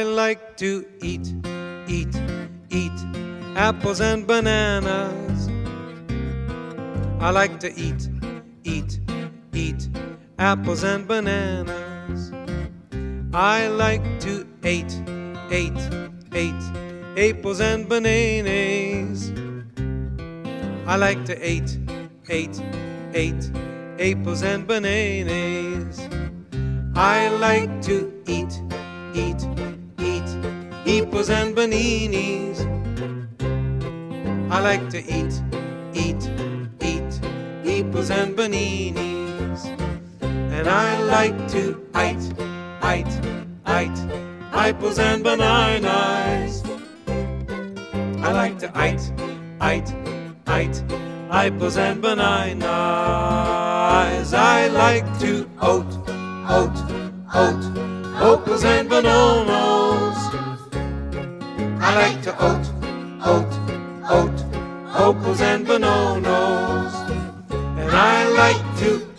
I like to eat apples and bananas. I like to eat apples and bananas. I like to eat apples and bananas. I like to eat apples and bananas. I like to eat apples and bananas. I like to eat apples and bananas. And I like to eat apples and bananas. I like to eat apples and bananas. I like to apples and bananas. I like to apples and bananas. And I like to